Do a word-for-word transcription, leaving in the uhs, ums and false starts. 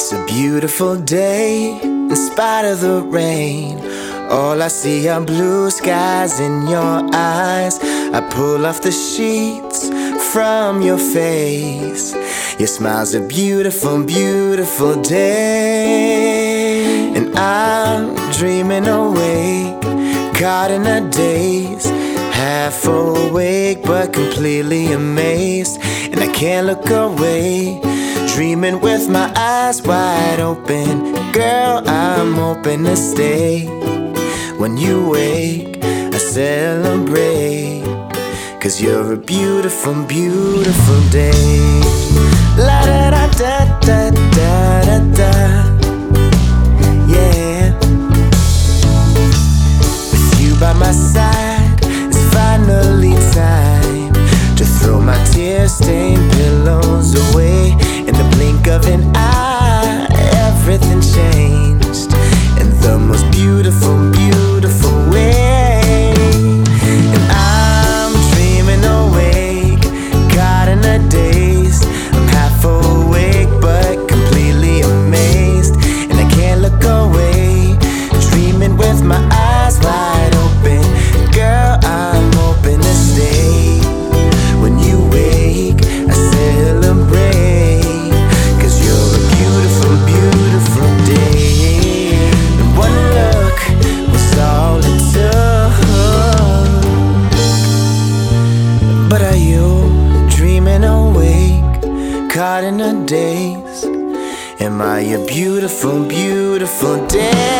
It's a beautiful day, in spite of the rain. All I see are blue skies in your eyes. I pull off the sheets from your face. Your smile's a beautiful, beautiful day. And I'm dreaming awake, caught in a daze, half awake but completely amazed. And I can't look away, dreaming with my eyes wide open. Girl, I'm hoping to stay. When you wake, I celebrate, 'cause you're a beautiful, beautiful day. La da da da da da da da. Yeah. With you by my side, it's finally time to throw my tear-stained pillows away. In the blink of an eye, everything changed in the most beautiful, beautiful way. And I'm dreaming awake, caught in a daze. I'm half awake but completely amazed. And I can't look away, dreaming with my eyes wide open. Girl, I'm hoping to stay. When you wake, I celebrate, 'cause you're a beautiful, beautiful day. And one look was all it took. But are you dreaming awake, caught in a daze? Am I a beautiful, beautiful day?